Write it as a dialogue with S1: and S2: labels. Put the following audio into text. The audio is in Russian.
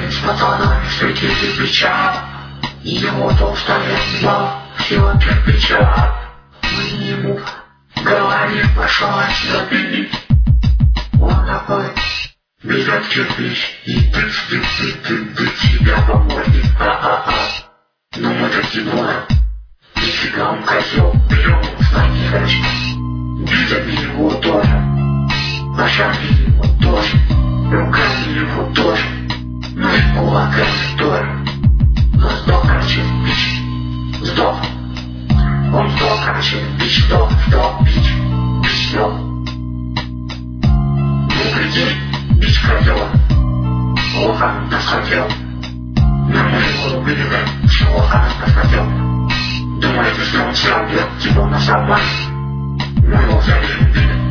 S1: с пацанами встретили плеча, и его толстая зла сила кирпича. Мы ему говорили, пошла забить. Он такой берет кирпич и ты тебя помогет. Ну мы такие двое, нифига он козел, берем в манерочку. Видами его тоже, ножами его тоже, руками его тоже, ну и кулаками тоже. Но сдох, короче, бич, сдох. Он сдох, короче, бич, сдох, бич, сдох. Ну прикинь, бич козел, плохо нас хотел. Но мы его убили, что плохо нас хотел. Думаете, что он все убьет, типа на самом. Мы его взяли и убили.